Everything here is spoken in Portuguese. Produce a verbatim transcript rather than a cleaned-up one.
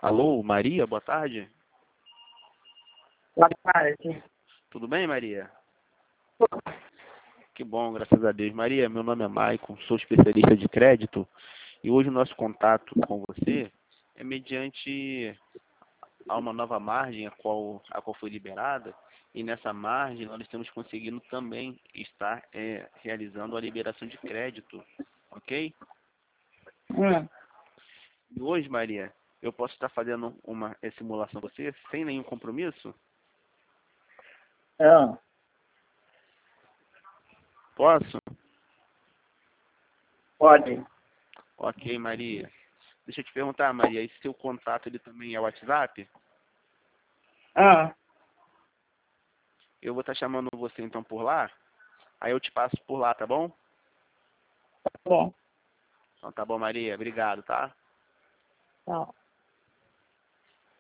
Alô, Maria, boa tarde. Boa tarde. Tudo bem, Maria? Que bom, graças a Deus. Maria, meu nome é Maicon, sou especialista de crédito e hoje o nosso contato com você é mediante a uma nova margem a qual, a qual foi liberada, e nessa margem nós estamos conseguindo também estar é, realizando a liberação de crédito, ok? Hum. E hoje, Maria, eu posso estar fazendo uma é, simulação com você sem nenhum compromisso? Ah, Posso? pode. Ok, Maria. Deixa eu te perguntar, Maria, esse seu contato ele também é o WhatsApp? Ah, Eu vou estar chamando você então por lá, aí eu te passo por lá, tá bom? tá bom. Então tá bom, Maria. Obrigado, tá? Tchau.